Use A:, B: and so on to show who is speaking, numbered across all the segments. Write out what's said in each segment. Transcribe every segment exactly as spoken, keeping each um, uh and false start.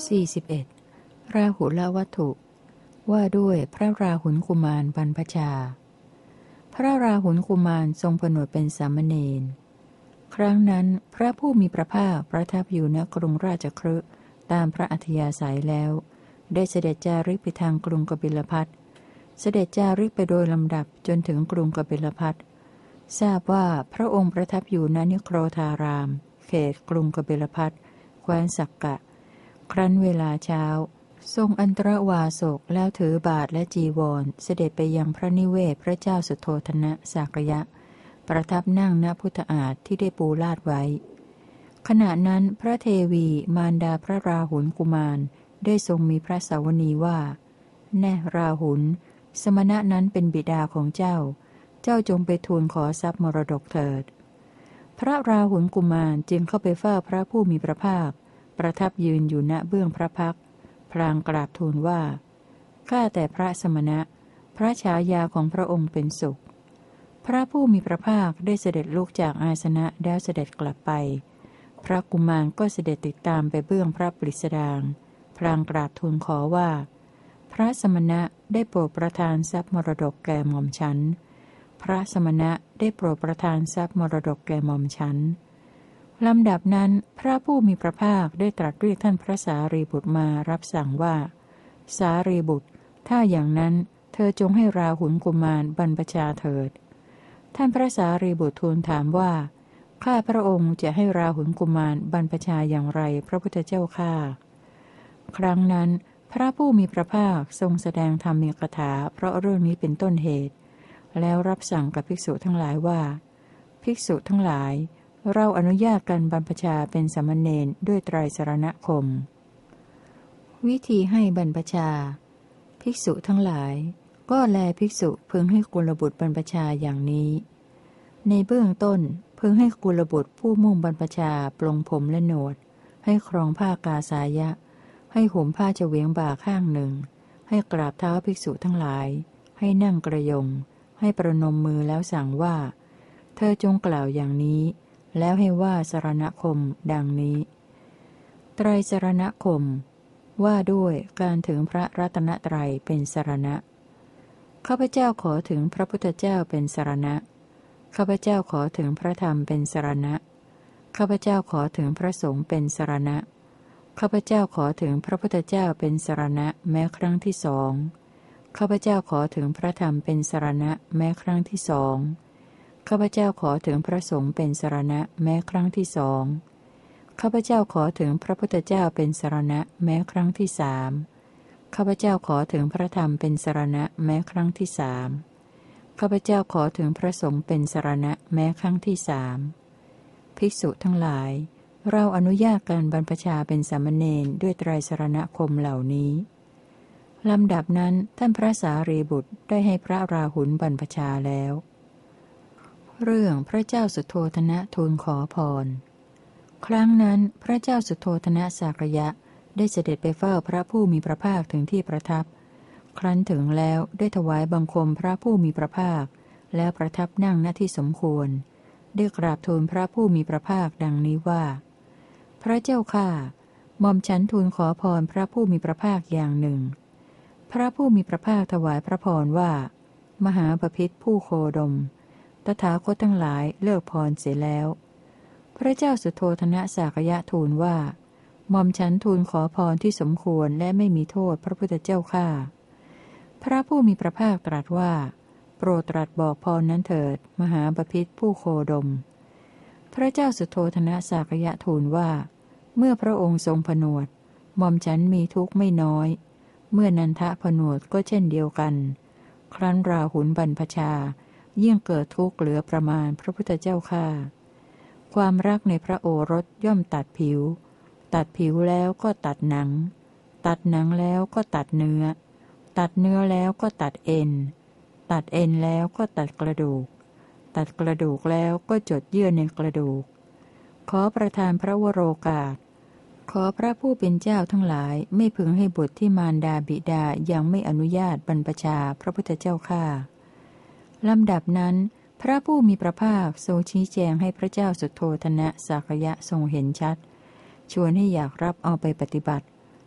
A: สี่สิบเอ็ดราหุลวัตถุว่าด้วยพระราหุลกุมารบรรพชาพระราหุลกุมารทรงผนวดเป็นสามเณรครั้งนั้นพระผู้มีพระภาคประทับอยู่ณกรุงราชคฤห์ตามพระอัธยาศัยแล้วได้เสด็จจาริกไปทางกรุงกบิลพัสเสด็จจาริกไปโดยลำดับจนถึงกรุงกบิลพัสทราบว่าพระองค์ประทับอยู่ณนิโครธารามเขตกรุงกบิลพัสแคว้นสักกะครั้นเวลาเช้าทรงอันตรวาสกแล้วถือบาทและจีวรเสด็จไปยังพระนิเวศพระเจ้าสุโธทนะสากยะประทับนั่งณพุทธอาฏที่ได้ปูลาดไว้ขณะนั้นพระเทวีมารดาพระราหุลกุมารได้ทรงมีพระสาวนีว่าแน่ราหุลสมณะนั้นเป็นบิดาของเจ้าเจ้าจงไปทูลขอทรัพย์มรดกเถิดพระราหุลกุมารจึงเข้าไปเฝ้าพระผู้มีพระภาคประทับยืนอยู่ณเบื้องพระพักตร์พลางกราบทูลว่าข้าแต่พระสมณะพระฉายาของพระองค์เป็นสุขพระผู้มีพระภาคได้เสด็จลุกจากอาสนะแล้วเสด็จกลับไปพระกุมารก็เสด็จติดตามไปเบื้องพระปริสดางพลางกราบทูลขอว่าพระสมณะได้โปรดประทานทรัพย์มรดกแก่หม่อมฉันพระสมณะได้โปรดประทานทรัพย์มรดกแก่หม่อมฉันลำดับนั้นพระผู้มีพระภาคได้ตรัสเรียกท่านพระสารีบุตรมารับสั่งว่าสารีบุตรถ้าอย่างนั้นเธอจงให้ราหุลกุมารบรรพชาเถิดท่านพระสารีบุตรทูลถามว่าข้าพระองค์จะให้ราหุลกุมารบรรพชาอย่างไรพระพุทธเจ้าข้าครั้งนั้นพระผู้มีพระภาคทรงแสดงธรรมีกถาเพราะเรื่องนี้เป็นต้นเหตุแล้วรับสั่งกับภิกษุทั้งหลายว่าภิกษุทั้งหลายเราอนุญาตกันบรรพชาเป็นสามเณรด้วยไตรสรณคมวิธีให้บรรพชาภิกษุทั้งหลายก็แลภิกษุพึงให้กุลบุตรบรรพชาอย่างนี้ในเบื้องต้นพึงให้กุลบุตรผู้มุ่งบรรพชาปลงผมและหนวดให้ครองผ้ากาสายะให้ห่มผ้าเฉวียงบ่าข้างหนึ่งให้กราบเท้าภิกษุทั้งหลายให้นั่งกระยงให้ประนมมือแล้วสั่งว่าเธอจงกล่าวอย่างนี้แล้วให้ว่าสรณคมดังนี้ไตรสรณคมว่าด้วยการถึงพระรัตนตรัยเป็นสรณะข้าพเจ้าขอถึงพระพุทธเจ้าเป็นสรณะข้าพเจ้าขอถึงพระธรรมเป็นสรณะข้าพเจ้าขอถึงพระสงฆ์เป็นสรณะข้าพเจ้าขอถึงพระพุทธเจ้าเป็นสรณะแม้ครั้งที่สองข้าพเจ้าขอถึงพระธรรมเป็นสรณะแม้ครั้งที่สองข้าพเจ้าขอถึงพระสงฆ์เป็นสรณะแม้ครั้งที่สองข้าพเจ้าขอถึงพระพุทธเจ้าเป็นสรณะแม้ครั้งที่สามข้าพเจ้าขอถึงพระธรรมเป็นสรณะแม้ครั้งที่สามข้าพเจ้าขอถึงพระสงฆ์เป็นสรณะแม้ครั้งที่สามภิกษุทั้งหลายเราอนุญาตการบรรพชาเป็นสามเณรด้วยไตรสรณคมเหล่านี้ลำดับนั้นท่านพระสารีบุตรได้ให้พระราหุลบรรพชาแล้วเรื่องพระเจ้าสุโธทนะทูลขอพรครั้งนั้นพระเจ้าสุโธทนะสากยะได้เสด็จไปเฝ้าพระผู้มีพระภาคถึงที่ประทับครั้นถึงแล้วได้ถวายบังคมพระผู้มีพระภาคแล้วประทับนั่งณที่สมควรได้กราบทูลพระผู้มีพระภาคดังนี้ว่าพระเจ้าข้าหม่อมฉันทูลขอพรพระผู้มีพระภาคอย่างหนึ่งพระผู้มีพระภาคถวายพระพรว่ามหาบพิตรผู้โคดมตถาคตทั้งหลายเลิกพรเสียแล้วพระเจ้าสุโธทนะสากยะทูลว่าหม่อมฉันทูลขอพรที่สมควรและไม่มีโทษพระพุทธเจ้าข้าพระผู้มีพระภาคตรัสว่าโปรดตรัสบอกพรนั้นเถิดมหาบพิตรผู้โคดมพระเจ้าสุโธทนะสากยะทูลว่าเมื่อพระองค์ทรงผนวดหม่อมฉันมีทุกข์ไม่น้อยเมื่อนันทะผนวดก็เช่นเดียวกันครั้นราหุลบรรพชายิ่งเกิดทุกข์เหลือประมาณพระพุทธเจ้าข้าความรักในพระโอรสย่อมตัดผิวตัดผิวแล้วก็ตัดหนังตัดหนังแล้วก็ตัดเนื้อตัดเนื้อแล้วก็ตัดเอ็นตัดเอ็นแล้วก็ตัดกระดูกตัดกระดูกแล้วก็จดเยื่อในกระดูกขอประทานพระวโรกาสขอพระผู้เป็นเจ้าทั้งหลายไม่พึงให้บุตรที่มารดาบิดายังไม่อนุญาตบรรพชาพระพุทธเจ้าข้าลำดับนั้นพระผู้มีพระภาคทรงชี้แจงให้พระเจ้าสุโธทนะสากยะทรงเห็นชัดชวนให้อยากรับเอาไปปฏิบัติ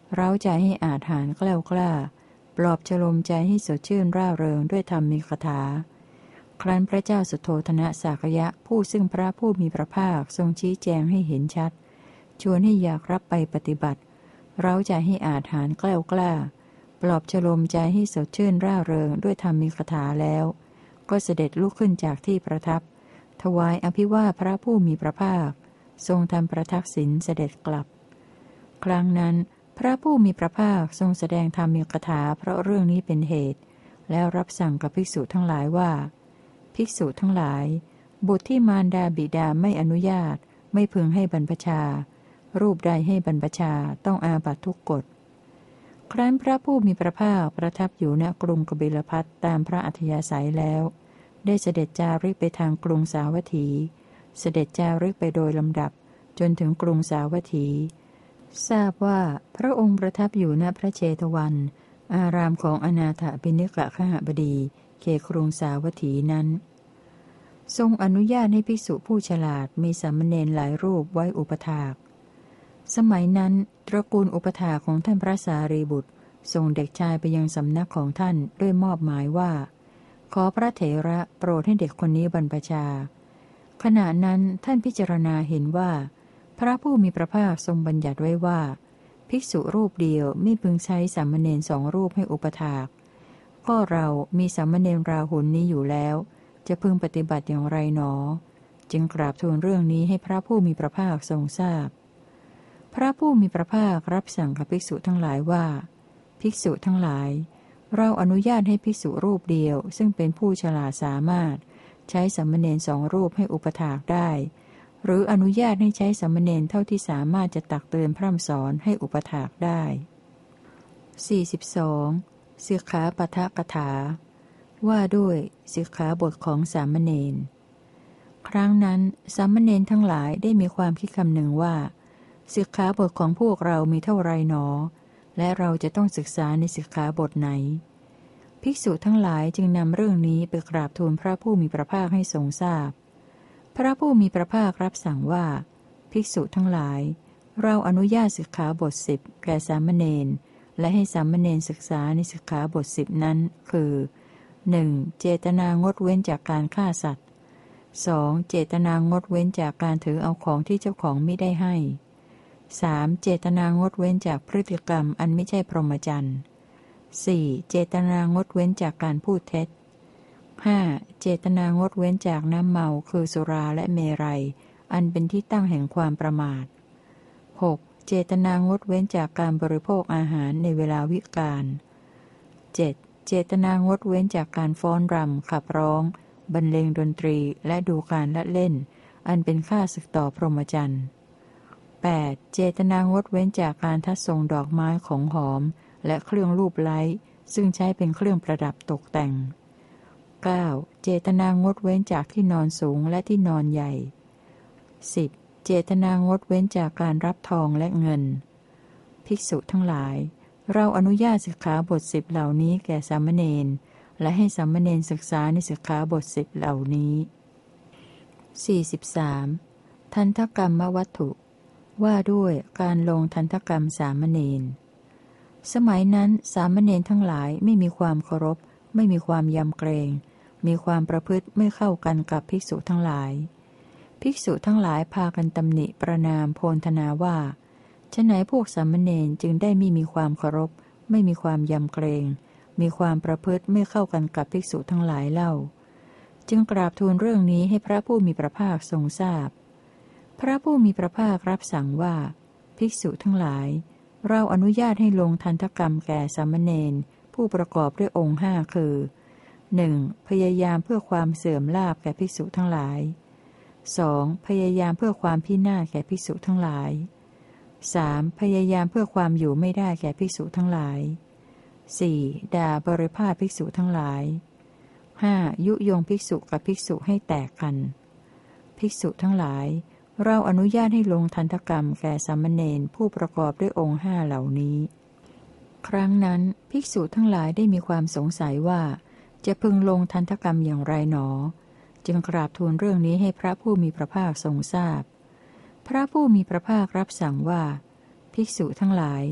A: เร้าใจให้อาถรรพ์แกล้วกล้าปลอบฉลมใจให้สดชื่นร่าเริงด้วยธรรมมีคาถาครั้นพระเจ้าสุโธทนะสากยะผู้ซึ่งพระผู้มีพระภาคทรงชี้แจงให้เห็นชัดชวนให้อยากรับไปปฏิบัติเร้าใจให้อาถรรพ์แกล้วกล้าปลอบฉลมใจให้สดชื่นร่าเริงด้วยธรรมมีคาถาแล้วก็เสด็จลุกขึ้นจากที่ประทับถวายอภิวาทพระผู้มีพระภาคทรงทำประทักษิณเสด็จกลับครั้งนั้นพระผู้มีพระภาคทรงแสดงธรรมมีคาถาเพราะเรื่องนี้เป็นเหตุแล้วรับสั่งกับภิกษุทั้งหลายว่าภิกษุทั้งหลายบุตรที่มารดาบิดาไม่อนุญาตไม่พึงให้บรรพชารูปใดให้บรรพชาต้องอาบัตทุกกฎครั้นพระผู้มีพระภาคประทับอยู่ณกรุงกบิลพัสตามพระอัธยาศัยแล้วได้เสด็จจาริกไปทางกรุงสาวัตถีเสด็จจาริกไปโดยลำดับจนถึงกรุงสาวัตถีทราบว่าพระองค์ประทับอยู่ณพระเชตวันอารามของอนาถบิณกขหบดีเขตกรุงสาวัตถีนั้นทรงอนุญาตให้ภิกษุผู้ฉลาดมีสามเณรหลายรูปไว้อุปถากสมัยนั้นตระกูลอุปถากของท่านพระสารีบุตรส่งเด็กชายไปยังสำนักของท่านด้วยมอบหมายว่าขอพระเถระโปรดให้เด็กคนนี้บรรพชาขณะนั้นท่านพิจารณาเห็นว่าพระผู้มีพระภาคทรงบัญญัติไว้ว่าภิกษุรูปเดียวไม่พึงใช้สามเณรสองรูปให้อุปถากก็เรามีสามเณรราหุลนี้อยู่แล้วจะพึงปฏิบัติอย่างไรหนอจึงกราบทูลเรื่องนี้ให้พระผู้มีพระภาคทรงทราบพระผู้มีพระภาครับสั่งกับภิกษุทั้งหลายว่าภิกษุทั้งหลายเราอนุญาตให้ภิกษุรูปเดียวซึ่งเป็นผู้ฉลาดสามารถใช้สามเณรสองรูปให้อุปถากได้หรืออนุญาตให้ใช้สามเณรเท่าที่สามารถจะตักเตือนพร่ำสอนให้อุปถากได้ สี่สิบสอง สิกขาปทกถาว่าด้วยสิกขาบทของสามเณรครั้งนั้นสามเณรทั้งหลายได้มีความคิดคำหนึ่งว่าสิกขาบทของพวกเรามีเท่าไรหนอและเราจะต้องศึกษาในสิกขาบทไหนภิกษุทั้งหลายจึงนำเรื่องนี้ไปกราบทูลพระผู้มีพระภาคให้ทรงทราบพระผู้มีพระภาครับสั่งว่าภิกษุทั้งหลายเราอนุญาตสิกขาบทสิบแก่สามเณรและให้สามเณรศึกษาในสิกขาบทสิบนั้นคือหนึ่งเจตนางดเว้นจากการฆ่าสัตว์สองเจตนางดเว้นจากการถือเอาของที่เจ้าของมิได้ให้สามเจตนางดเว้นจากพฤติกรรมอันไม่ใช่พรหมจรรย์สี่เจตนางดเว้นจากการพูดเท็จห้าเจตนางดเว้นจากน้ำเมาคือสุราและเมรัยอันเป็นที่ตั้งแห่งความประมาทหกเจตนางดเว้นจากการบริโภคอาหารในเวลาวิกาลเจ็ดเจตนางดเว้นจากการฟ้อนรำขับร้องบรรเลงดนตรีและดูการละเล่นอันเป็นค่าศึกต่อพรหมจรรย์แปดเจตนางดเว้นจากการทัดทรงดอกไม้ของหอมและเครื่องรูปไล้ซึ่งใช้เป็นเครื่องประดับตกแต่งเก้าเจตนางดเว้นจากที่นอนสูงและที่นอนใหญ่สิบเจตนางดเว้นจากการรับทองและเงินภิกษุทั้งหลายเราอนุญาตสิกขาบทสิบเหล่านี้แก่สามเณรและให้สามเณรศึกษาในสิกขาบทสิบเหล่านี้ สี่สิบสาม ทันทกรรมวัตถุว่าด้วยการลงทันทกรรมสามเณรสมัยนั้นสามเณรทั้งหลายไม่มีความเคารพไม่มีความยำเกรงมีความประพฤติไม่เข้ากันกับภิกษุทั้งหลายภิกษุทั้งหลายพากันตำหนิประณามโพลธนาว่าฉะไหนพวกสามเณรจึงได้ไม่มีความเคารพไม่มีความยำเกรงมีความประพฤติไม่เข้ากันกับภิกษุทั้งหลายเล่าจึงกราบทูลเรื่องนี้ให้พระผู้มีพระภาคทรงทราบพระผู้มีพระภาครับสั่งว่าภิกษุทั้งหลายเราอนุญาตให้ลงทันทกรรมแก่สามเณรผู้ประกอบด้วยองค์ห้าคือ หนึ่ง. พยายามเพื่อความเสื่อมลาภแก่ภิกษุทั้งหลาย สอง. พยายามเพื่อความพินาศแก่ภิกษุทั้งหลาย สาม. พยายามเพื่อความอยู่ไม่ได้แก่ภิกษุทั้งหลาย สี่. ด่าบริพาทภิกษุทั้งหลาย ห้า. ยุยงภิกษุกับภิกษุให้แตกกันภิกษุทั้งหลายเราอนุญาตให้ลงทันทกรรมแก่สามเณรผู้ประกอบด้วยองค์ห้าเหล่านี้ครั้งนั้นภิกษุทั้งหลายได้มีความสงสัยว่าจะพึงลงทันทกรรมอย่างไรหนอจึงกราบทูลเรื่องนี้ให้พระผู้มีพระภาคทรงทราบพระผู้มีพระภาครับสั่งว่าภิกษุทั้งหลาย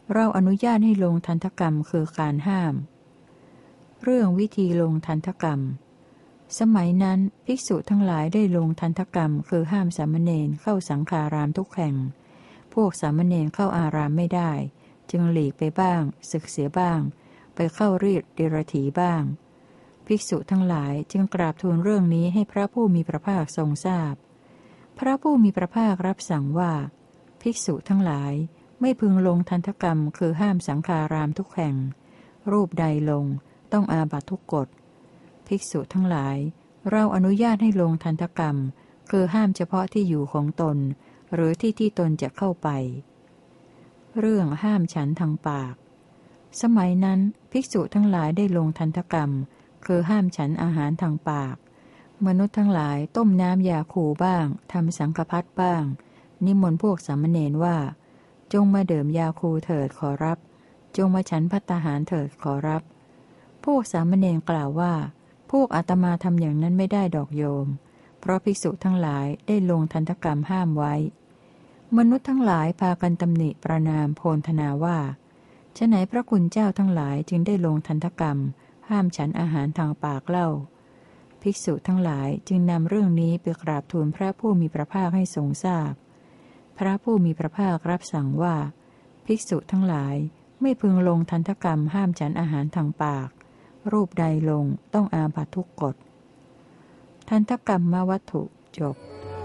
A: เราอนุญาตให้ลงทันตกรรมคือการห้ามเรื่องวิธีลงทันตกรรมสมัยนั้นภิกษุทั้งหลายได้ลงทันตกรรมคือห้ามสามเณรเข้าสังฆารามทุกแห่งพวกสามเณรเข้าอารามไม่ได้จึงหลีกไปบ้างศึกเสียบ้างไปเข้ารีดเดรถีบ้างภิกษุทั้งหลายจึงกราบทูลเรื่องนี้ให้พระผู้มีพระภาคทรงทราบพพระผู้มีพระภาครับสั่งว่าภิกษุทั้งหลายไม่พึงลงทันตกรรมคือห้ามสังฆารามทุกแห่งรูปใดลงต้องอาบัตทุกกฎภิกษุทั้งหลายเราอนุญาตให้ลงทันตกรรมคือห้ามเฉพาะที่อยู่ของตนหรือที่ที่ตนจะเข้าไปเรื่องห้ามฉันทางปากสมัยนั้นภิกษุทั้งหลายได้ลงทันตกรรมคือห้ามฉันอาหารทางปากมนุษย์ทั้งหลายต้มน้ำยาคูบ้างทำสังฆพัดบ้างนิมนต์พวกสามเณรว่าจงมาเดิมยาคูเถิดขอรับจงมาฉันภัตตาหารเถิดขอรับพวกสามเณรกล่าวว่าพวกอาตมาทำอย่างนั้นไม่ได้ดอกโยมเพราะภิกษุทั้งหลายได้ลงทันตกรรมห้ามไว้มนุษย์ทั้งหลายพากันตำหนิประนามโพลธนาว่าฉะไหนพระคุณเจ้าทั้งหลายจึงได้ลงทันตกรรมห้ามฉันอาหารทางปากเล่าภิกษุทั้งหลายจึงนำเรื่องนี้ไปกราบทูลพระผู้มีพระภาคให้ทรงทราบพระผู้มีพระภาครับสั่งว่าภิกษุทั้งหลายไม่พึงลงทันตกรรมห้ามฉันอาหารทางปากรูปใดลงต้องอาบัตทุกกฎทันตกรรมวัตถุจบ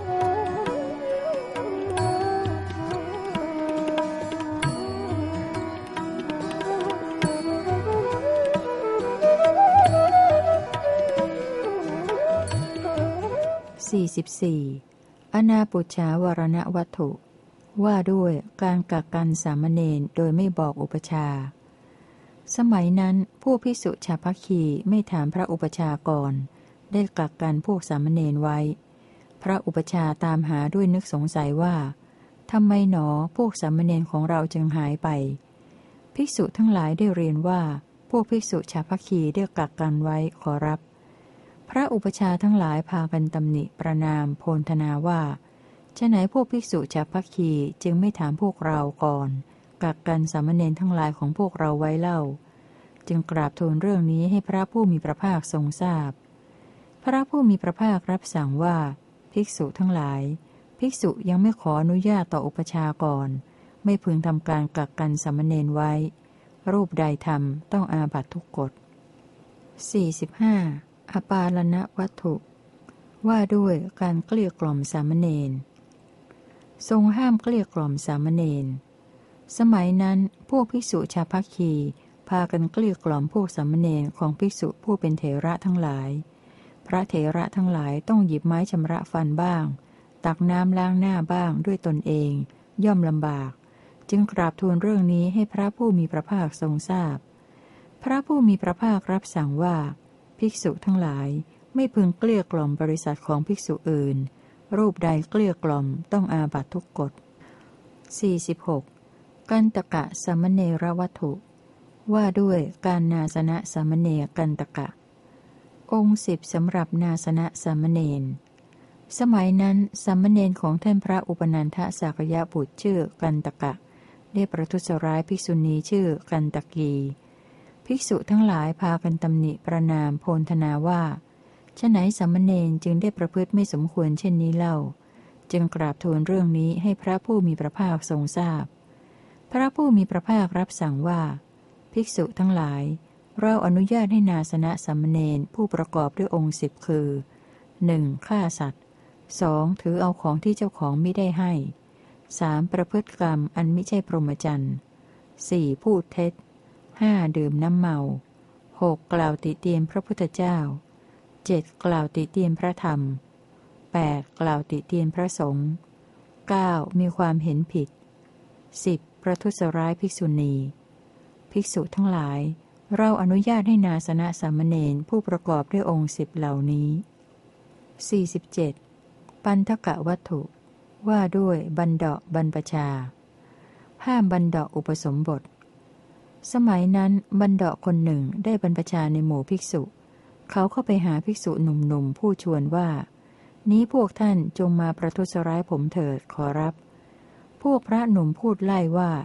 A: สี่สิบสี่อนาปุจฉาวรณวัตถุว่าด้วยการกักกันสามเณรโดยไม่บอกอุปชาสมัยนั้นผู้ภิกษุชาวพัคคีไม่ถามพระอุปชาก่อนได้กักกันพวกสามเณรไว้พระอุปชาตามหาด้วยนึกสงสัยว่าทำไมหนอพวกสามเณรของเราจึงหายไปภิกษุทั้งหลายได้เรียนว่าพวกภิกษุชาวพัคคีได้กักกันไว้ขอรับพระอุปชาทั้งหลายพากันตำหนิประนามโพลธนาว่าฉะไหนพวกภิกษุชาวพัคคีจึงไม่ถามพวกเราก่อนกักกันสามเณรทั้งหลายของพวกเราไว้เล่าจึงกราบทูลเรื่องนี้ให้พระผู้มีพระภาคทรงทราบพพระผู้มีพระภาครับสั่งว่าภิกษุทั้งหลายภิกษุยังไม่ขออนุญาตต่ออุปชาก่อนไม่พึงทำการกักกันสามเณรไว้รูปใดทำต้องอาบัตทุกกฎสี่สิบห้าอปาลณวัตถุว่าด้วยการเกลี้ยกล่อมสามเณรทรงห้ามเกลี้ยกล่อมสามเณรสมัยนั้นพวกภิกษุชาวพัคคีพากันเกลี้ยกล่อมพวกสามเณรของภิกษุผู้เป็นเถระทั้งหลายพระเถระทั้งหลายต้องหยิบไม้ชำระฟันบ้างตักน้ำล้างหน้าบ้างด้วยตนเองย่อมลำบากจึงกราบทูลเรื่องนี้ให้พระผู้มีพระภาคทรงทราบพพระผู้มีพระภาครับสั่งว่าภิกษุทั้งหลายไม่พึงเกลี้ยกล่อมบริษัทของภิกษุอื่นรูปใดเกลี้ยกล่อมต้องอาบัตทุกกฎสี่สิบหกกันตกะสามเณรวัตถุว่าด้วยการนาสนะสามเณรกันตกะองค์สิบสำหรับนาสนะสามเณรสมัยนั้นสามเณรของท่านพระอุปนันทสากยบุตรชื่อกันตกะได้ประทุษร้ายภิกษุณีชื่อกันตกีภิกษุทั้งหลายพากันตำหนิประนามโพลธนาว่าฉะไหนสามเณรจึงได้ประพฤติไม่สมควรเช่นนี้เล่าจึงกราบทูลเรื่องนี้ให้พระผู้มีพระภาคทรงทราบพพระผู้มีพระภาครับสั่งว่าภิกษุทั้งหลายเราอนุญาตให้นาสนะสามเณรผู้ประกอบด้วยองค์สิบคือ หนึ่ง. ฆ่าสัตว์ สอง. ถือเอาของที่เจ้าของมิได้ให้ สาม. ประพฤติกรรมอันมิใช่พรหมจรรย์ สี่. พูดเท็จ ห้า. ดื่มน้ำเมา หก. กล่าวติเตียนพระพุทธเจ้า เจ็ด. กล่าวติเตียนพระธรรม แปด. กล่าวติเตียนพระสงฆ์ เก้า. มีความเห็นผิด สิบ. ประทุษร้ายภิกษุณีภิกษุทั้งหลายเราอนุญาตให้นาสนะสามเณรผู้ประกอบด้วยองค์สิบเหล่านี้สี่สิบเจ็ดปันทกะวัตถุว่าด้วยบันเดาะบรรพชาห้ามบันเดาะอุปสมบทสมัยนั้นบันเดาะคนหนึ่งได้บรรพชาในหมู่ภิกษุเขาเข้าไปหาภิกษุหนุ่มๆผู้ชวนว่านี้พวกท่านจงมาประทุษร้ายผมเถิดขอรับพวกพระหนุ่มพูดไล่ว่า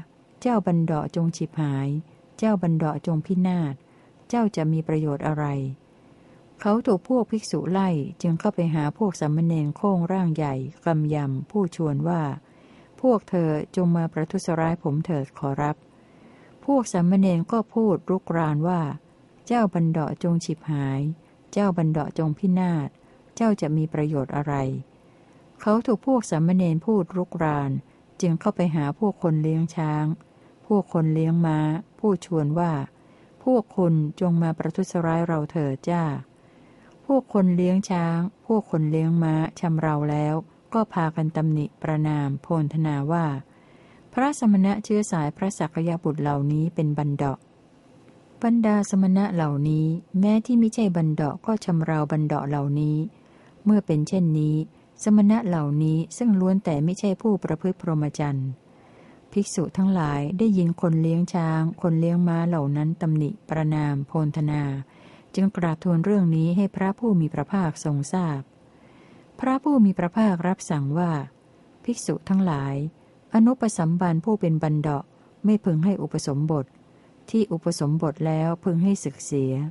A: เจ้าบันเดาะจงฉิบหายเจ้าบันเดาะจงพินาศเจ้าจะมีประโยชน์อะไรเขาถูกพวกภิกษุไล่จึงเข้าไปหาพวกสามเณรโค้งร่างใหญ่กำยำผู้ชวนว่าพวกเธอจงมาประทุษร้ายผมเถิดขอรับพวกสามเณรก็พูดรุกรานว่าเจ้าบันเดาะจงฉิบหายเจ้าบันเดาะจงพินาศเจ้าจะมีประโยชน์อะไรเขาถูกพวกสามเณรพูดรุกรานจึงเข้าไปหาพวกคนเลี้ยงช้างพวกคนเลี้ยงม้าผู้ชวนว่าพวกคุณจงมาประทุษร้ายเราเถิดจ้าพวกคนเลี้ยงช้างพวกคนเลี้ยงม้าชำเราแล้วก็พากันตำหนิประนามโพลธนาว่าพระสมณะเชื้อสายพระสักยบุตรเหล่านี้เป็นบันเดาะบรรดาสมณะเหล่านี้แม้ที่ไม่ใช่บันเดาะก็ชำเราบันเดาะเหล่านี้เมื่อเป็นเช่นนี้สมณะเหล่านี้ซึ่งล้วนแต่ไม่ใช่ผู้ประพฤติพรหมจรรย์ภิกษุทั้งหลายได้ยินคนเลี้ยงช้างคนเลี้ยงม้าเหล่านั้นตำหนิประนามโพลธนาจึงกราบทูลเรื่องนี้ให้พระผู้มีพระภาคทรงทราบพระผู้มีพระภาครับสั่งว่าภิกษุทั้งหลายอนุปสัมบันผู้เป็นบันเดาะไม่พึงให้อุปสมบทที่อุปสมบทแล้วพึงให้ศึกเสีย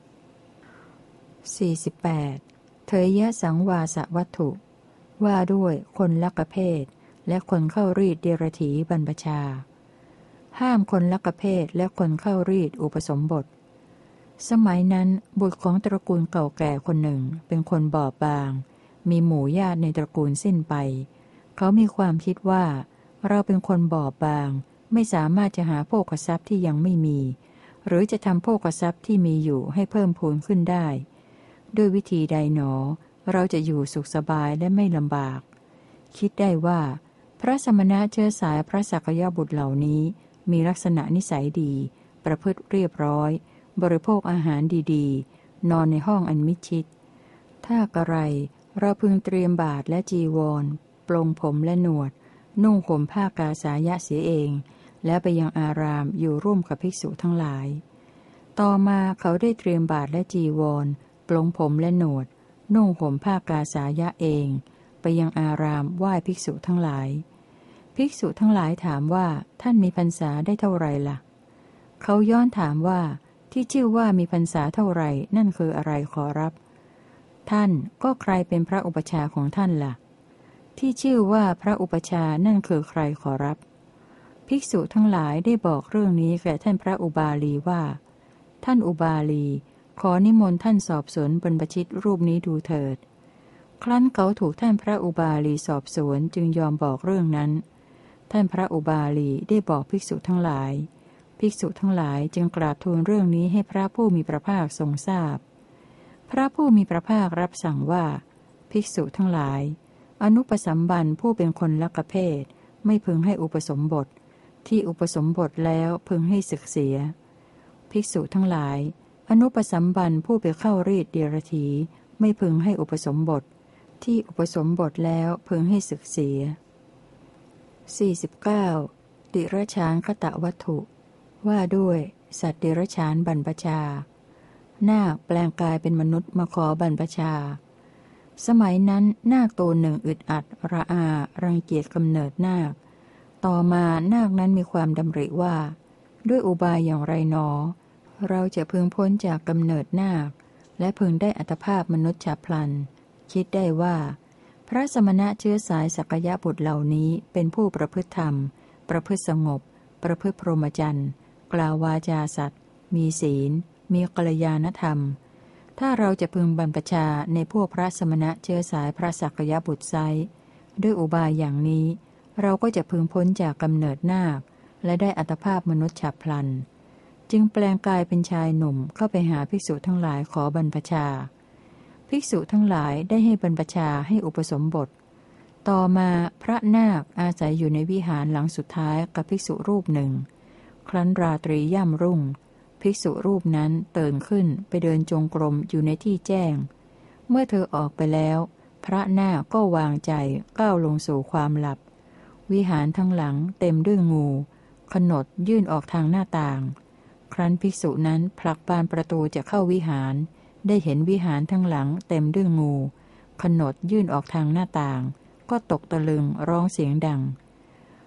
A: สี่สิบแปด เถยยะสังวาสวัตถุว่าด้วยคนลักเพศและคนเข้ารีดเดรถีบรรพชาห้ามคนลักเพศและคนเข้ารีดอุปสมบทสมัยนั้นบุตรของตระกูลเก่าแก่คนหนึ่งเป็นคนบอบบางมีหมู่ญาติในตระกูลสิ้นไปเขามีความคิดว่าเราเป็นคนบอบบางไม่สามารถจะหาโภคทรัพย์ที่ยังไม่มีหรือจะทำโภคทรัพย์ที่มีอยู่ให้เพิ่มพูนขึ้นได้ด้วยวิธีใดหนอเราจะอยู่สุขสบายและไม่ลำบากคิดได้ว่าพระสมณะเชื้อสายพระสักยบุตรเหล่านี้มีลักษณะนิสัยดีประพฤติเรียบร้อยบริโภคอาหารดีๆนอนในห้องอันมิดชิดถ้ากระไรเราพึงเตรียมบาตรและจีวรปลงผมและหนวดนุ่งห่มผ้ากาสายะเสียเองแล้วไปยังอารามอยู่ร่วมกับภิกษุทั้งหลายต่อมาเขาได้เตรียมบาตรและจีวรปลงผมและหนวดนุ่งห่มผ้ากาสายะเองไปยังอารามไหว้ภิกษุทั้งหลายภิกษุทั้งหลายถามว่าท่านมีพรรษาได้เท่าไรล่ะเขาย้อนถามว่าที่ชื่อว่ามีพรรษาเท่าไรนั่นคืออะไรขอรับท่านก็ใครเป็นพระอุปชาของท่านล่ะที่ชื่อว่าพระอุปชานั่นคือใครขอรับภิกษุทั้งหลายได้บอกเรื่องนี้แก่ท่านพระอุบาลีว่าท่านอุบาลีขอนิมนต์ท่านสอบสวนบรรพชิตรูปนี้ดูเถิดครั้นเขาถูกท่านพระอุบาลีสอบสวนจึงยอมบอกเรื่องนั้นท่านพระอุบาลีได้บอกภิกษุทั้งหลายภิกษุทั้งหลายจึงกราบทูลเรื่องนี้ให้พระผู้มีพระภาคทรงทราบพระผู้มีพระภาครับสั่งว่าภิกษุทั้งหลายอนุปสัมบันผู้เป็นคนลักเพศไม่พึงให้อุปสมบทที่อุปสมบทแล้วพึงให้ศึกเสียภิกษุทั้งหลายอนุปสัมบันผู้ไปเข้ารีดเดียรถีไม่พึงให้อุปสมบทที่อุปสมบทแล้วพึงให้ศึกเสีย สี่สิบเก้า ดิรชานคตวัตถุว่าด้วยสัตว์ดิรชานบรรพชานาคแปลงกายเป็นมนุษย์มาขอบรรพชาสมัยนั้นนาคตัวหนึ่งอึดอัดระอารังเกียจกำเนิดนาคต่อมานาคนั้นมีความดำริว่าด้วยอุบายอย่างไรหนอเราจะพึงพ้นจากกำเนิดนาคและพึงได้อัตภาพมนุษย์ฉับพลันคิดได้ว่าพระสมณะเชื้อสายสักยบุตรเหล่านี้เป็นผู้ประพฤติธรรมประพฤติสงบประพฤติพรหมจรรย์กล่าววาจาสัตย์มีศีลมีกัลยาณธรรมถ้าเราจะพึงบรรพชาในพวกพระสมณะเชื้อสายพระสักยบุตรไซด้วยอุบายอย่างนี้เราก็จะพึงพ้นจากกำเนิดนาคและได้อัตภาพมนุษย์ฉับพลันจึงแปลงกายเป็นชายหนุ่มเข้าไปหาภิกษุทั้งหลายขอบรรพชาภิกษุทั้งหลายได้ให้บรรพชาให้อุปสมบทต่อมาพระนาคอาศัยอยู่ในวิหารหลังสุดท้ายกับภิกษุรูปหนึ่งครั้นราตรีย่ำรุ่งภิกษุรูปนั้นตื่นขึ้นไปเดินจงกรมอยู่ในที่แจ้งเมื่อเธอออกไปแล้วพระนาคก็วางใจก้าวลงสู่ความหลับวิหารทั้งหลังเต็มด้วยงูขนดยื่นออกทางหน้าต่างครั้นภิกษุนั้นผลักบานประตูจะเข้าวิหารได้เห็นวิหารทั้งหลังเต็มด้วยงูขนดยื่นออกทางหน้าต่างก็ตกตะลึงร้องเสียงดัง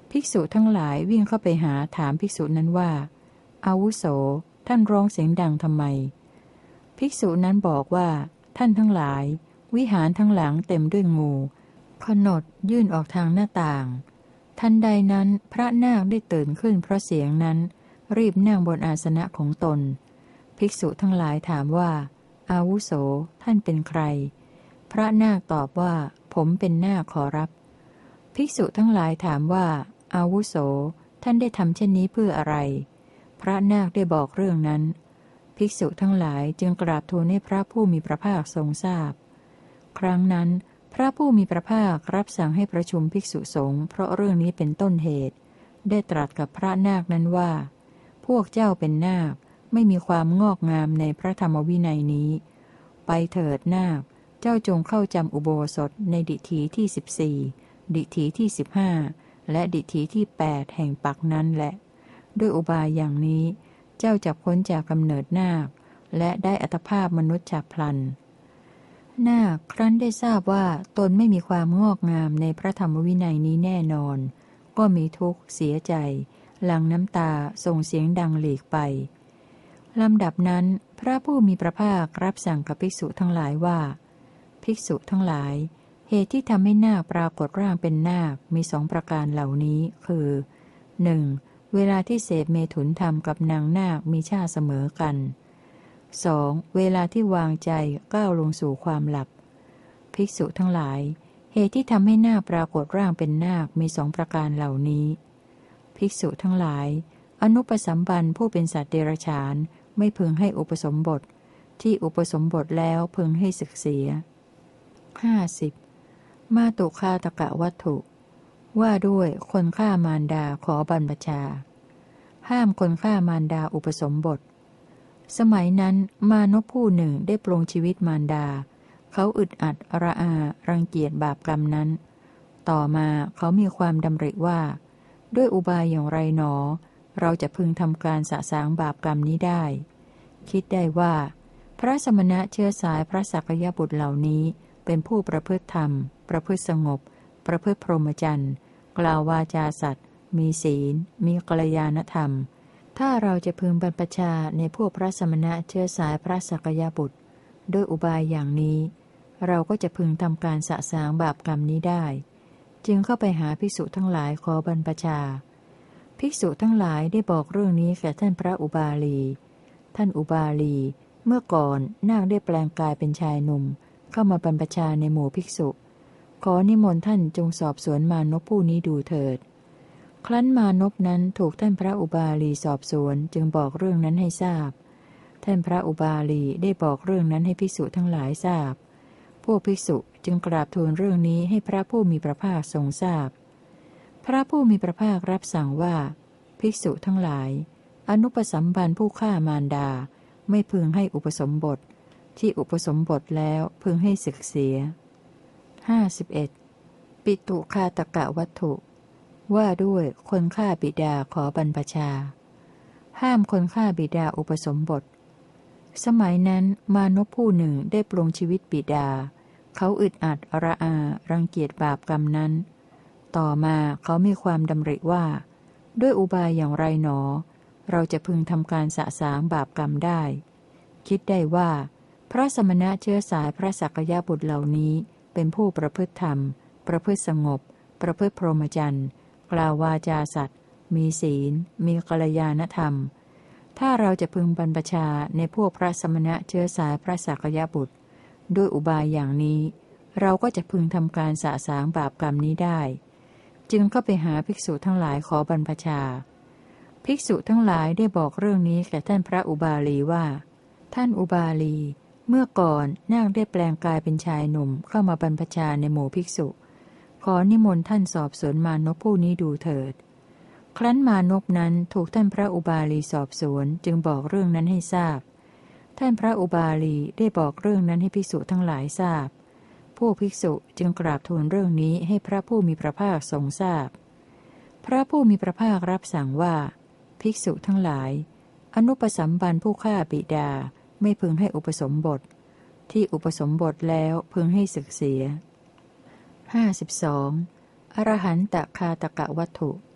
A: ภิกษุทั้งหลายวิ่งเข้าไปหาถามภิกษุนั้นว่าอาวุโสท่านร้องเสียงดังทำไมภิกษุนั้นบอกว่าท่านทั้งหลายวิหารทั้งหลังเต็มด้วยงูขนดยื่นออกทางหน้าต่างทันใดนั้นพระนาคได้ตื่นขึ้นเพราะเสียงนั้นรีบนั่งบนอาสนะของตนภิกษุทั้งหลายถามว่าอาวุโสท่านเป็นใครพระนาคตอบว่าผมเป็นนาคขอรับภิกษุทั้งหลายถามว่าอาวุโสท่านได้ทำเช่นนี้เพื่ออะไรพระนาคได้บอกเรื่องนั้นภิกษุทั้งหลายจึงกราบทูลให้พระผู้มีพระภาคทรงทราบครั้งนั้นพระผู้มีพระภาครับสั่งให้ประชุมภิกษุสงฆ์เพราะเรื่องนี้เป็นต้นเหตุได้ตรัสกับพระนาคนั้นว่าพวกเจ้าเป็นนาคไม่มีความงอกงามในพระธรรมวินัยนี้ไปเถิดนาคเจ้าจงเข้าจำอุโบสถในดิถีที่สิบสี่ดิถีที่สิบห้าและดิถีที่แปดแห่งปักนั้นแหละด้วยอุบายอย่างนี้เจ้าจะพ้นจากกำเนิดนาคและได้อัตภาพมนุษย์ฉับพลันนาคครั้นได้ทราบว่าตนไม่มีความงอกงามในพระธรรมวินัยนี้แน่นอนก็มีทุกข์เสียใจหลั่งน้ำตาส่งเสียงดังหลีกไปลำดับนั้นพระผู้มีพระภาครับสั่งกับภิกษุทั้งหลายว่าภิกษุทั้งหลายเหตุที่ทำให้นาคปรากฏร่างเป็นนาคมีสองประการเหล่านี้คือ หนึ่ง. เวลาที่เสพเมถุนธรรมกับนางนาคมีชาติเสมอกัน สอง. เวลาที่วางใจก้าวลงสู่ความหลับภิกษุทั้งหลายเหตุที่ทำให้นาคปรากฏร่างเป็นนาคมีสองประการเหล่านี้ภิกษุทั้งหลายอนุปสัมบันผู้เป็นสัตว์เดรัจฉานไม่พึงให้อุปสมบทที่อุปสมบทแล้วพึงให้ศึกเสีย ห้าสิบ. มาตุฆาตกะวัตถุว่าด้วยคนฆ่ามารดาขอบรรพชาห้ามคนฆ่ามารดาอุปสมบทสมัยนั้นมานพผู้หนึ่งได้ปลงชีวิตมารดาเขาอึดอัดระอารังเกียจบาปกรรมนั้นต่อมาเขามีความดำริว่าด้วยอุบายอย่างไรหนอเราจะพึงทำการสะสางบาปกรรมนี้ได้คิดได้ว่าพระสมณะเชื้อสายพระสักยบุตรเหล่านี้เป็นผู้ประพฤติธรรมประพฤติสงบประพฤติพรหมจรรย์กล่าววาจาสัตย์มีศีลมีกัลยาณธรรมถ้าเราจะพึงบรรพชาในพวกพระสมณะเชื้อสายพระสักยบุตรด้วยอุบายอย่างนี้เราก็จะพึงทำการสะสางบาปกรรมนี้ได้จึงเข้าไปหาภิกษุทั้งหลายขอบรรพชาภิกษุทั้งหลายได้บอกเรื่องนี้แก่ท่านพระอุบาลีท่านอุบาลีเมื่อก่อนนาคได้แปลงกายเป็นชายหนุ่มเข้ามาบรรพชาในหมู่ภิกษุขอนิมนต์ท่านจงสอบสวนมานพผู้นี้ดูเถิดครั้นมานพนั้นถูกท่านพระอุบาลีสอบสวนจึงบอกเรื่องนั้นให้ทราบท่านพระอุบาลีได้บอกเรื่องนั้นให้ภิกษุทั้งหลายทราบพวกภิกษุจึงกราบทูลเรื่องนี้ให้พระผู้มีพระภาคทรงทราบพระผู้มีพระภาครับสั่งว่าภิกษุทั้งหลายอนุปสัมบันผู้ฆ่ามารดาไม่พึงให้อุปสมบทที่อุปสมบทแล้วพึงให้ศึกเสีย ห้าสิบเอ็ด. ปิตุฆาตกะวัตถุว่าด้วยคนฆ่าบิดาขอบรรพชาห้ามคนฆ่าบิดาอุปสมบทสมัยนั้นมานพผู้หนึ่งได้ปลงชีวิตบิดาเขาอึดอัดระอารังเกียจบาปกรรมนั้นต่อมาเขามีความดำริว่าด้วยอุบายอย่างไรหนอเราจะพึงทำการสะสางบาปกรรมได้คิดได้ว่าพระสมณะเชื้อสายพระสักยบุตรเหล่านี้เป็นผู้ประพฤติธรรมประพฤติสงบประพฤติพรหมจรรย์กล่าววาจาสัตย์มีศีลมีกัลยาณธรรมถ้าเราจะพึงบรรพชาในพวกพระสมณะเชื้อสายพระสักยบุตรด้วยอุบายอย่างนี้เราก็จะพึงทำการสะสางบาปกรรมนี้ได้จึงเข้าไปหาภิกษุทั้งหลายขอบรรพชาภิกษุทั้งหลายได้บอกเรื่องนี้แก่ท่านพระอุบาลีว่าท่านอุบาลีเมื่อก่อนนาคได้แปลงกายเป็นชายหนุ่มเข้ามาบรรพชาในหมู่ภิกษุขอนิมนต์ท่านสอบสวนมานพผู้นี้ดูเถิดครั้นมานพนั้นถูกท่านพระอุบาลีสอบสวนจึงบอกเรื่องนั้นให้ทราบท่านพระอุบาลีได้บอกเรื่องนั้นให้ภิกษุทั้งหลายทราบพวกภิกษุจึงกราบทูลเรื่องนี้ให้พระผู้มีพระภาคทรงทราบพระผู้มีพระภาครับสั่งว่าภิกษุทั้งหลายอนุปสัมบันผู้ฆ่าบิดาไม่พึงให้อุปสมบทที่อุปสมบทแล้วพึงให้ศึกเสีย ห้าสิบสอง. อรหันตคาตกะวัตถุ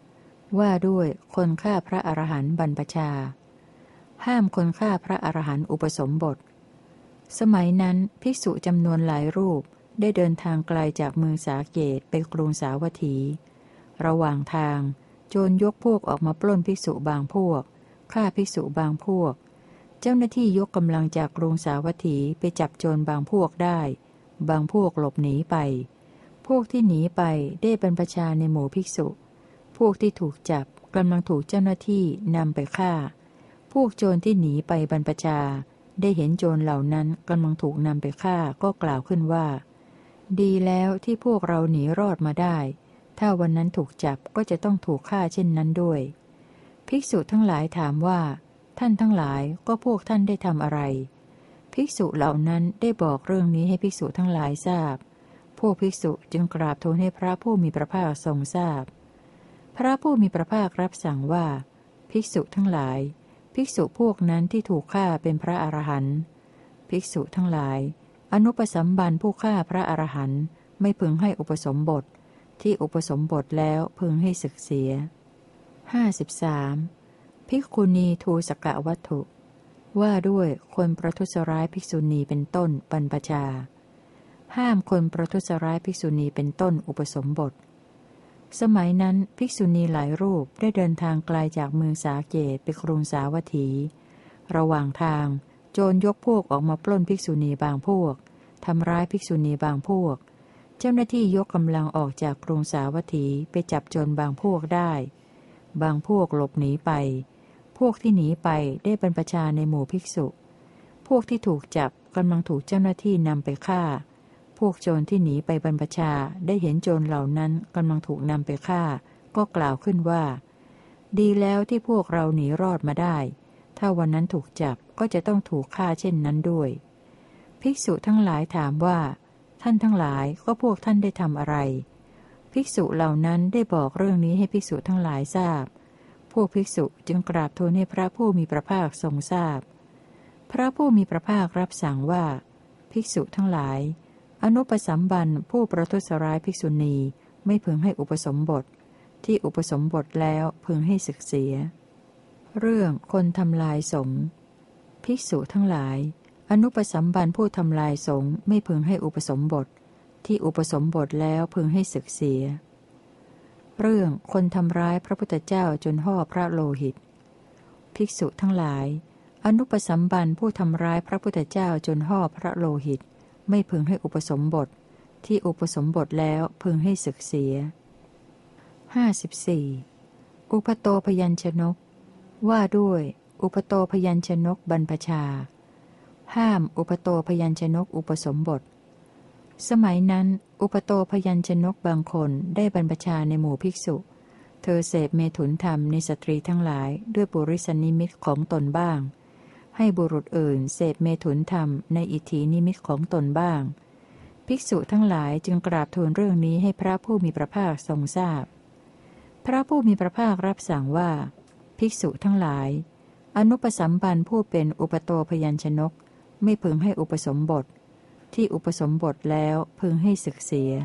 A: ว่าด้วยคนฆ่าพระอรหันต์บรรพชาห้ามคนฆ่าพระอรหันต์อุปสมบทสมัยนั้นภิกษุจำนวนหลายรูปได้เดินทางไกลจากเมืองสาเกตไปกรุงสาวัตถีระหว่างทางโจรยกพวกออกมาปล้นภิกษุบางพวกฆ่าภิกษุบางพวกเจ้าหน้าที่ยกกำลังจากกรุงสาวัตถีไปจับโจรบางพวกได้บางพวกหลบหนีไปพวกที่หนีไปได้บรรพชาในหมู่ภิกษุพวกที่ถูกจับกำลังถูกเจ้าหน้าที่นำไปฆ่าพวกโจรที่หนีไปบรรพชาได้เห็นโจรเหล่านั้นกำลังถูกนำไปฆ่าก็กล่าวขึ้นว่าดีแล้วที่พวกเราหนีรอดมาได้ถ้าวันนั้นถูกจับก็จะต้องถูกฆ่าเช่นนั้นด้วยภิกษุทั้งหลายถามว่าท่านทั้งหลายก็พวกท่านได้ทำอะไรภิกษุเหล่านั้นได้บอกเรื่องนี้ให้ภิกษุทั้งหลายทราบพวกภิกษุจึงกราบทูลให้พระผู้มีพระภาคทรงทราบพระผู้มีพระภาครับสั่งว่าภิกษุทั้งหลายภิกษุพวกนั้นที่ถูกฆ่าเป็นพระอรหันต์ภิกษุทั้งหลายอนุปสัมบันผู้ฆ่าพระอรหันต์ไม่พึงให้อุปสมบทที่อุปสมบทแล้วพึงให้ศึกเสียห้าสิบสามภิกขุณีทูสกะวัตถุว่าด้วยคนประทุษร้ายภิกษุณีเป็นต้นบรรพชาห้ามคนประทุษร้ายภิกษุณีเป็นต้นอุปสมบทสมัยนั้นภิกษุณีหลายรูปได้เดินทางไกลจากเมืองสาเกตไปกรุงสาวัตถีระหว่างทางโจรยกพวกออกมาปล้นภิกษุณีบางพวกทำร้ายภิกษุณีบางพวกเจ้าหน้าที่ยกกำลังออกจากกรุงสาวัตถีไปจับโจรบางพวกได้บางพวกหลบหนีไปพวกที่หนีไปได้บรรพชาในหมู่ภิกษุพวกที่ถูกจับกำลังถูกเจ้าหน้าที่นำไปฆ่าพวกโจรที่หนีไปบรรพชาได้เห็นโจรเหล่านั้นกำลังถูกนำไปฆ่าก็กล่าวขึ้นว่าดีแล้วที่พวกเราหนีรอดมาได้ถ้าวันนั้นถูกจับก็จะต้องถูกฆ่าเช่นนั้นด้วยภิกษุทั้งหลายถามว่าท่านทั้งหลายก็พวกท่านได้ทำอะไรภิกษุเหล่านั้นได้บอกเรื่องนี้ให้ภิกษุทั้งหลายทราบพวกภิกษุจึงกราบทูลให้พระผู้มีพระภาคทรงทราบพระผู้มีพระภาครับสั่งว่าภิกษุทั้งหลายอนุปสัมบันผู้ประทุษร้ายภิกษุณีไม่พึงให้อุปสมบทที่อุปสมบทแล้วพึงให้ศึกเสียเรื่องคนทำลายสงฆ์ภิกษุทั้งหลายอนุปสัมบันผู้ทำลายสงฆ์ไม่พึงให้อุปสมบทที่อุปสมบทแล้วพึงให้ศึกเสียเรื่องคนทำร้ายพระพุทธเจ้าจนห่อพระโลหิตภิกษุทั้งหลายอนุปสัมบันผู้ทำร้ายพระพุทธเจ้าจนห่อพระโลหิตไม่พึงให้อุปสมบทที่อุปสมบทแล้วพึงให้ศึกเสียห้าสิบสี่อุปโตพยัญชนกว่าด้วยอุปโตพยัญชนกบรรพชาห้ามอุปโตพยัญชนกอุปสมบทสมัยนั้นอุปโตพยัญชนกบางคนได้บรรพชาในหมู่ภิกษุเธอเสพเมถุนธรรมในสตรีทั้งหลายด้วยปุริสนิมิตของตนบ้างให้บุรุษอื่นเสพเมถุนธรรมในอิทธินิมิตของตนบ้างภิกษุทั้งหลายจึงกราบทูลเรื่องนี้ให้พระผู้มีพระภาคทรงทราบพระผู้มีพระภาครับสั่งว่าภิกษุทั้งหลายอนุปสัมบันผู้เป็นอุปโตพยัญชนกไม่พึงให้อุปสมบทที่อุปสมบทแล้วพึงให้ศึกเสีย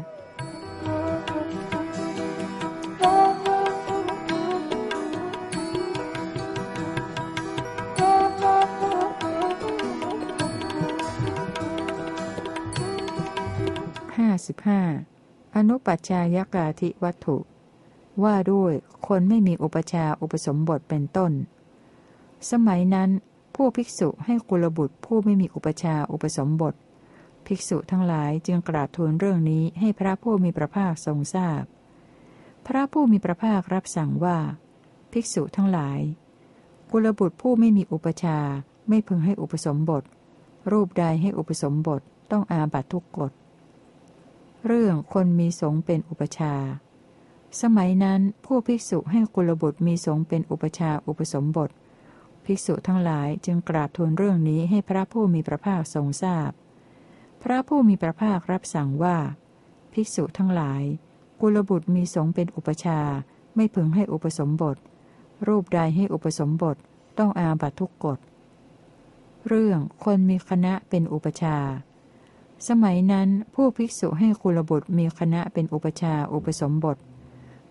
A: ห้าสิบห้าอนุปัชฌายกาธิวัตถุว่าด้วยคนไม่มีอุปชาอุปสมบทเป็นต้นสมัยนั้นพวกภิกษุให้กุลบุตรผู้ไม่มีอุปชาอุปสมบทภิกษุทั้งหลายจึงกราบทูลเรื่องนี้ให้พระผู้มีพระภาคทรงทราบพระผู้มีพระภาครับสั่งว่าภิกษุทั้งหลายกุลบุตรผู้ไม่มีอุปชาไม่พึงให้อุปสมบทรูปใดให้อุปสมบทต้องอาบัตทุกกฎเรื่องคนมีสงฆ์เป็นอุปชาสมัยนั้นพวกภิกษุให้กุลบุตรมีสงฆ์เป็นอุปชาอุปสมบทภิกษุทั้งหลายจึงกราบทูลเรื่องนี้ให้พระผู้มีพระภาคทรงทราบพระผู้มีพระภาครับสั่งว่าภิกษุทั้งหลายกุลบุตรมีสงฆ์เป็นอุปชาไม่พึงให้อุปสมบทรูปใดให้อุปสมบทต้องอาบัตทุกกฎเรื่องคนมีคณะเป็นอุปชาสมัยนั้นผู้ภิกษุให้กุลบุตรมีคณะเป็นอุปชาอุปสมบท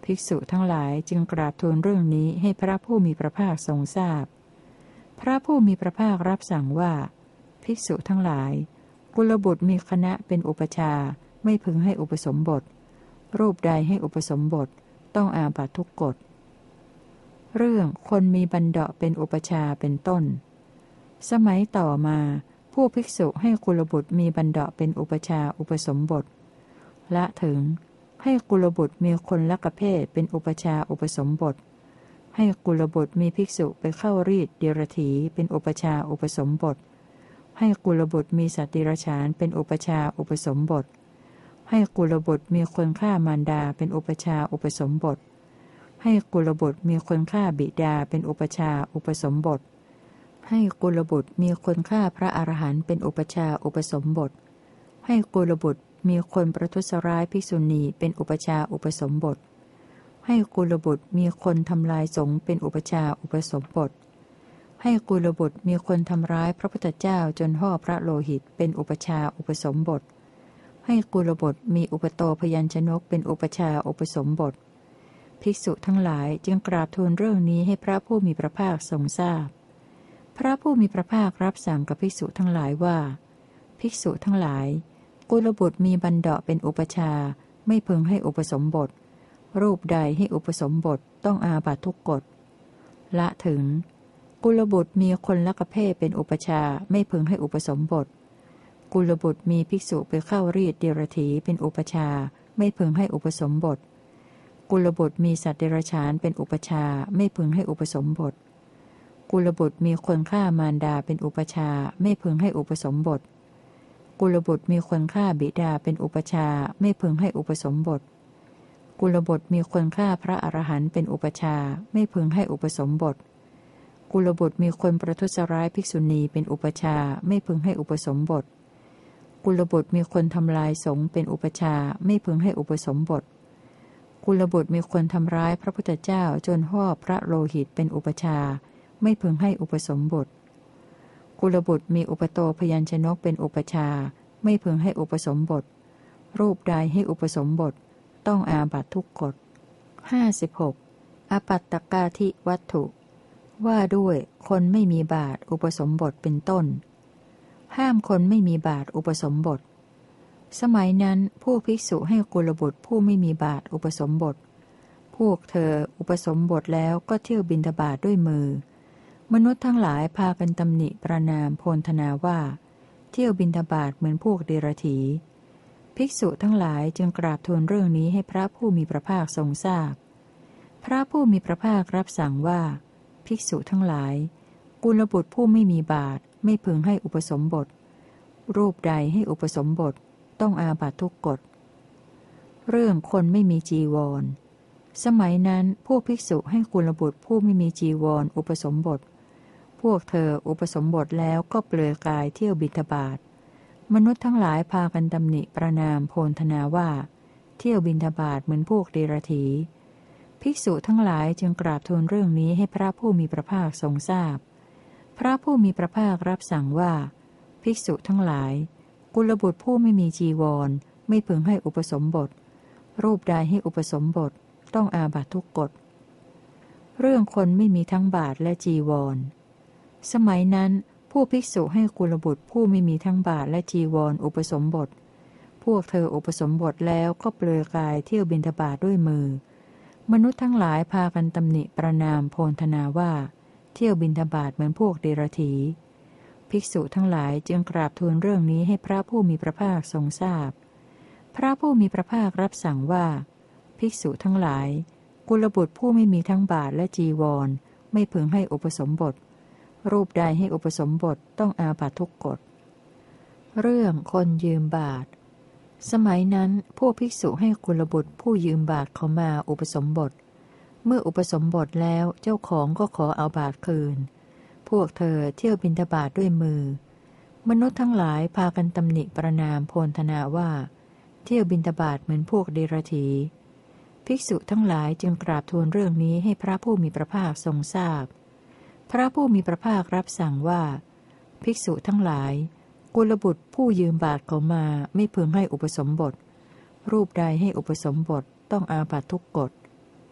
A: ภิกษุทั้งหลายจึงกราบทูลเรื่องนี้ให้พระผู้มีพระภาคทรงทราบพพระผู้มีพระภาครับสั่งว่าภิกษุทั้งหลายกุลบุตรมีคณะเป็นอุปชาไม่พึงให้อุปสมบทรูปใดให้อุปสมบทต้องอาบัตทุกกฎเรื่องคนมีบัณฑะเป็นอุปชาเป็นต้นสมัยต่อมาผู้ภิกษุให้กุลบุตรมีบัณฑะเป็นอุปชาอุปสมบทละถึงให้กุลบุตรมีคนละกเพศเป็นอุปชาอุปสมบทให้กุลบุตรมีภิกษุไปเข้ารีดเดียรถีเป็นอุปชาอุปสมบทให้กุลบุตรมีสัตติรฉานเป็นอุปชาอุปสมบทให้กุลบุตรมีคนฆ่ามารดาเป็นอุปชาอุปสมบทให้กุลบุตรมีคนฆ่าบิดาเป็นอุปชาอุปสมบทให้กุลบุตรมีคนฆ่าพระอรหันต์เป็นอุปชาอุปสมบทให้กุลบุตรมีคนประทุษร้ายภิกษุณีเป็นอุปชาอุปสมบทให้กุลบุตรมีคนทำลายสงฆ์เป็นอุปชาอุปสมบทให้กุลบุตรมีคนทำร้ายพระพุทธเจ้าจนห่อพระโลหิตเป็นอุปชาอุปสมบทให้กุลบุตรมีอุปโตพยัญชนกเป็นอุปชาอุปสมบทภิกษุทั้งหลายจึงกราบทูลเรื่องนี้ให้พระผู้มีพระภาคทรงทราบพพระผู้มีพระภาครับสั่งกับภิกษุทั้งหลายว่าภิกษุทั้งหลายกุลบุตรมีบัณฑะเป็นอุปชาไม่พึงให้อุปสมบทรูปใดให้อุปสมบทต้องอาบัตทุกกฎละถึงกุลบุตรมีคนละกเพศเป็นอุปชาไม่พึงให้อุปสมบทกุลบุตรมีภิกษุไปเข้ารีดเดียรถีเป็นอุปชาไม่พึงให้อุปสมบทกุลบุตรมีสัตว์เดรัจฉานเป็นอุปชาไม่พึงให้อุปสมบทกุลบุตรมีคนฆ่ามารดาเป็นอุปชาไม่พึงให้อุปสมบทกุลบุตรมีคนฆ่าบิดาเป็นอุปชาไม่พึงให้อุปสมบทกุลบุตรมีคนฆ่าพระอรหันต์เป็นอุปชาไม่พึงให้อุปสมบทกุลบุตรมีคนประทุษร้ายภิกษุณีเป็นอุปชาไม่พึงให้อุปสมบทกุลบุตรมีคนทำลายสงฆ์เป็นอุปชาไม่พึงให้อุปสมบทกุลบุตรมีคนทำร้ายพระพุทธเจ้าจนห่อพระโลหิตเป็นอุปชาไม่พึงให้อุปสมบทกุลบุตรมีอุปโตพยัญชนกเป็นอุปชาไม่พึงให้อุปสมบทรูปใดให้อุปสมบทต้องอาบัตทุกกฎห้าสิบหกอปัตตกาธิวัตถุว่าด้วยคนไม่มีบาตรอุปสมบทเป็นต้นห้ามคนไม่มีบาตรอุปสมบทสมัยนั้นผู้ภิกษุให้กุลบุตรผู้ไม่มีบาตรอุปสมบทพวกเธออุปสมบทแล้วก็เที่ยวบิณฑบาตด้วยมือมนุษย์ทั้งหลายพากันตำหนิประนามโพลธนาว่าเที่ยวบิณฑบาตเหมือนพวกเดรัจฉีภิกษุทั้งหลายจึงกราบทูลเรื่องนี้ให้พระผู้มีพระภาคทรงทราบพพระผู้มีพระภาครับสั่งว่าภิกษุทั้งหลายกุลบุตรผู้ไม่มีบาตรไม่พึงให้อุปสมบทรูปใดให้อุปสมบทต้องอาบัตทุกกฎเรื่องคนไม่มีจีวรสมัยนั้นพวกภิกษุให้กุลบุตรผู้ไม่มีจีวรอุปสมบทพวกเธออุปสมบทแล้วก็เปลือยกายเที่ยวบิณฑบาตมนุษย์ทั้งหลายพากันตำหนิประนามโพลธนาว่าเที่ยวบิณฑบาตเหมือนพวกเดรัจฉีภิกษุทั้งหลายจึงกราบทูลเรื่องนี้ให้พระผู้มีพระภาคทรงทราบพพระผู้มีพระภาครับสั่งว่าภิกษุทั้งหลายกุลบุตรผู้ไม่มีจีวรไม่พึงให้อุปสมบทรูปใดให้อุปสมบทต้องอาบัตทุกกฎเรื่องคนไม่มีทั้งบาทและจีวรสมัยนั้นผู้ภิกษุให้กุลบุตรผู้ไม่มีทั้งบาทและจีวรอุปสมบทพวกเธออุปสมบทแล้วก็เปลือยกายเที่ยวบิณฑบาตด้วยมือมนุษย์ทั้งหลายพากันตำหนิประนามโพลธนาว่าเที่ยวบิณฑบาตเหมือนพวกเดรัจฉีภิกษุทั้งหลายจึงกราบทูลเรื่องนี้ให้พระผู้มีพระภาคทรงทราบพพระผู้มีพระภาครับสั่งว่าภิกษุทั้งหลายกุลบุตรผู้ไม่มีทั้งบาทและจีวรไม่พึงให้อุปสมบทรูปใดให้อุปสมบทต้องอาบัตทุกกฎเรื่องคนยืมบาทสมัยนั้นพวกภิกษุให้กุลบุตรผู้ยืมบาทเขามาอุปสมบทเมื่ออุปสมบทแล้วเจ้าของก็ขอเอาบาทคืนพวกเธอเที่ยวบิณฑบาตด้วยมือมนุษย์ทั้งหลายพากันตำหนิประนามโพลธนาว่าเที่ยวบิณฑบาตเหมือนพวกเดรัจฉีภิกษุทั้งหลายจึงกราบทูลเรื่องนี้ให้พระผู้มีพระภาคทรงทราบพพระผู้มีพระภาครับสั่งว่าภิกษุทั้งหลายกุลบุตรผู้ยืมบาทเขามาไม่พึงให้อุปสมบทรูปใดให้อุปสมบทต้องอาบัตทุกกฎ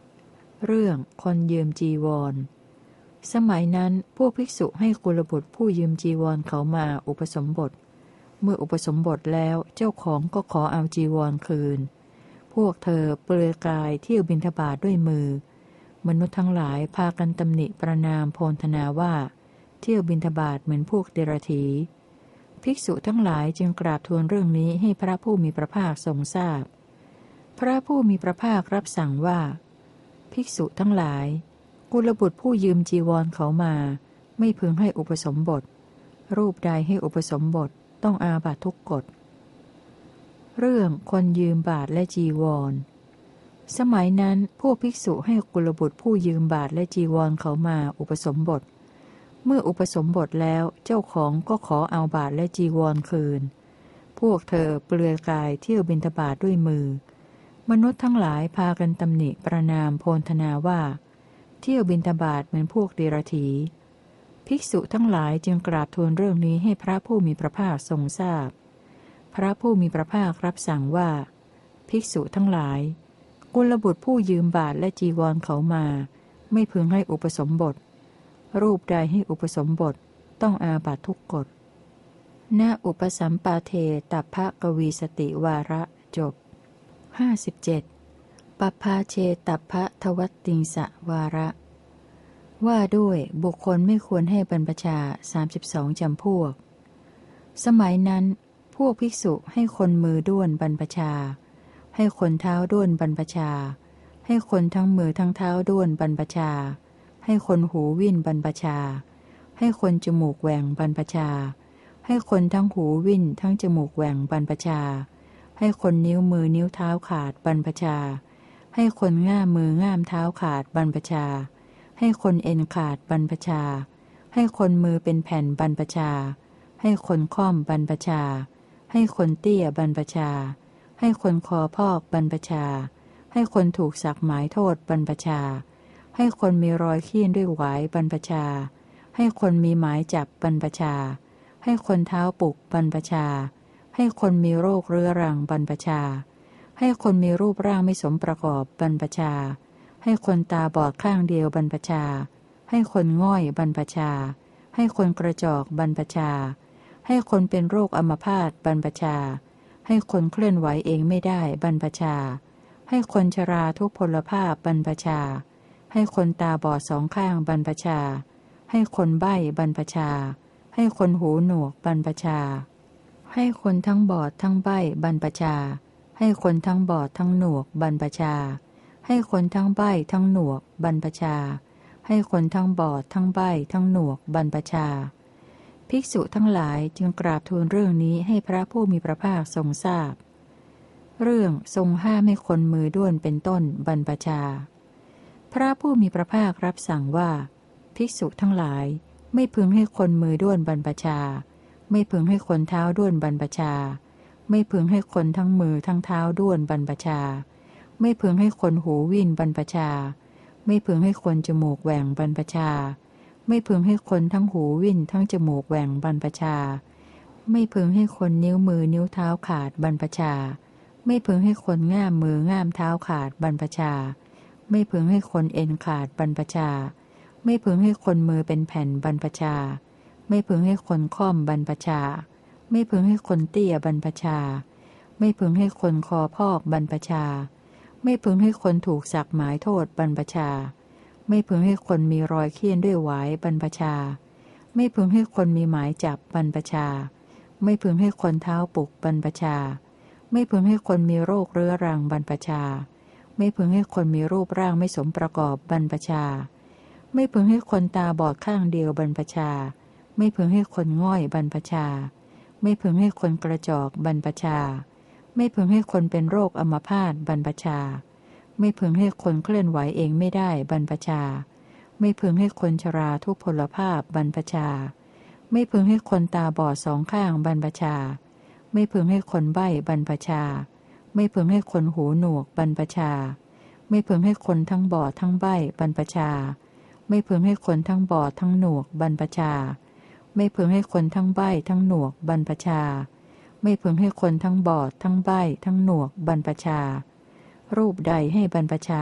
A: เรื่องคนยืมจีวรสมัยนั้นพวกภิกษุให้กุลบุตรผู้ยืมจีวรเขามาอุปสมบทเมื่ออุปสมบทแล้วเจ้าของก็ขอเอาจีวรคืนพวกเธอเปลือยกายเที่ยวบิณฑบาตด้วยมือมนุษย์ทั้งหลายพากันตำหนิประนามโพลธนาว่าเที่ยวบิณฑบาตเหมือนพวกเดรัจฉีภิกษุทั้งหลายจึงกราบทูลเรื่องนี้ให้พระผู้มีพระภาคทรงทราบพพระผู้มีพระภาครับสั่งว่าภิกษุทั้งหลายกุลบุตรผู้ยืมจีวรเขามาไม่พึงให้อุปสมบทรูปใดให้อุปสมบทต้องอาบัตทุกกฎเรื่องคนยืมบาทและจีวรสมัยนั้นพวกภิกษุให้กุลบุตรผู้ยืมบาทและจีวรเขามาอุปสมบทเมื่ออุปสมบทแล้วเจ้าของก็ขอเอาบาทและจีวรคืนพวกเธอเปลือยกายเที่ยวบิณฑบาตด้วยมือมนุษย์ทั้งหลายพากันตำหนิประนามโพลธนาว่าเที่ยวบิณฑบาตเหมือนพวกเดรัจฉีภิกษุทั้งหลายจึงกราบทูลเรื่องนี้ให้พระผู้มีพระภาคทรงทราบพพระผู้มีพระภาครับสั่งว่าภิกษุทั้งหลายกุลบุตรผู้ยืมบาทและจีวรเขามาไม่พึงให้อุปสมบทรูปใดให้อุปสมบทต้องอาบัตทุกกฎณอุปสัมปาเทตัพพะกวีสติวาระจบห้าสิบเจ็ดปัปภาเชตัพพะทวัตติงสะวาระว่าด้วยบุคคลไม่ควรให้บรรพชาสามสิบสองจำพวกสมัยนั้นพวกภิกษุให้คนมือด้วนบรรพชาให้คนเท้าด้วนบรรพชาให้คนทั้งมือทั้งเท้าด้วนบรรพชาให้คนหูวิ่นบรรพชาให้คนจมูกแหว่งบรรพชาให้คนทั้งหูวิ่นทั้งจมูกแหว่งบรรพชาให้คนนิ้วมือนิ้วเท้าขาดบรรพชาให้คนง่ามมือง่ามเท้าขาดบรรพชาให้คนเอ็นขาดบรรพชาให้คนมือเป็นแผ่นบรรพชาให้คนค่อมบรรพชาให้คนเตี้ยบรรพชาให้คนคอพอกบรรพชาให้คนถูกสักหมายโทษบรรพชาให้คนมีรอยขี้นด้วยหวายบรรพชาให้คนมีหมายจับบรรพชาให้คนเท้าปุกบรรพชาให้คนมีโรคเรื้อรังบรรพชาให้คนมีรูปร่างไม่สมประกอบบรรพชาให้คนตาบอดข้างเดียวบรรพชาให้คนง่อยบรรพชาให้คนกระจอกบรรพชาให้คนเป็นโรคอัมพาตบรรพชาให้คนเคลื่อนไหวเองไม่ได้บรรพชาให้คนชราทุพพลภาพบรรพชาให้คนตาบอดสองข้างบรรพชาให้คนใบ้บรรพชาให้คนหูหนวกบรรพชาให้คนทั้งบอดทั้งใบ้บรรพชาให้คนทั้งบอดทั้งหนวกบรรพชาให้คนทั้งใบ้ทั้งหนวกบรรพชาให้คนทั้งบอดทั้งใบ้ทั้งหนวกบรรพชาภิกษุทั้งหลายจึงกราบทูลเรื่องนี้ให้พระผู้มีพระภาคทรงทราบพเรื่องทรงห้ามให้คนมือด้วนเป็นต้นบรรพชาพระผู้มีพระภาครับสั่งว่าภิกษุทั้งหลายไม่พึงให้คนมือด้วนบรรพชาไม่พึงให้คนเท้าด้วนบรรพชาไม่พึงให้คนทั้งมือทั้งเท้าด้วนบรรพชาไม่พึงให้คนหูวิ่นบรรพชาไม่พึงให้คนจมูกแหว่งบรรพชาไม่พึงให้คนทั้งหูวิ่นทั้งจมูกแหว่งบรรพชาไม่พึงให้คนนิ้วมือนิ้วเท้าขาดบรรพชาไม่พึงให้คนง่ามมือง่ามเท้าขาดบรรพชาไม่พึงให้คนเอ็นขาดบรรพชาไม่พึงให้คนมือเป็นแผ่นบรรพชาไม่พึงให้คนค่อมบรรพชาไม่พึงให้คนเตี้ยบรรพชาไม่พึงให้คนคอพอกบรรพชาไม่พึงให้คนถูกสักหมายโทษบรรพชาไม่พึงให้คนมีรอยเคี้ยนด้วยหวายบรรพชาไม่พึงให้คนมีหมายจับบรรพชาไม่พึงให้คนเท้าปุกบรรพชาไม่พึงให้คนมีโรคเรื้อรังบรรพชาไม่พึงให้คนมีรูปร่างไม่สมประกอบบรรพชาไม่พึงให้คนตาบอดข้างเดียวบรรพชาไม่พึงให้คนง่อยบรรพชาไม่พึงให้คนกระจอกบรรพชาไม่พึงให้คนเป็นโรคอัมพาตบรรพชาไม่พึงให้คนเคลื่อนไหวเองไม่ได้บรรพชาไม่พึงให้คนชราทุพพลภาพบรรพชาไม่พึงให้คนตาบอดสองข้างบรรพชาไม่พึงให้คนใบ้บรรพชาไม่พึงให้คนหูหนวกบรรพชาไม่พึงให้คนทั้งบอดทั้งใบ้บรรพชาไม่พึงให้คนทั้งบอดทั้งหนวกบรรพชาไม่พึงให้คนทั้งใบ้ทั้งหนวกบรรพชาไม่พึงให้คนทั้งบอดทั้งใบ้ทั้งหนวกบรรพชารูปใดให้บรรพชา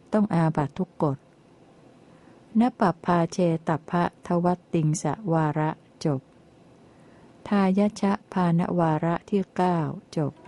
A: ต้องอาบัตทุกกฎนปัปพาเชตัพพะทวัตติงสวาระจบทายชะพานวาระที่เก้าจบ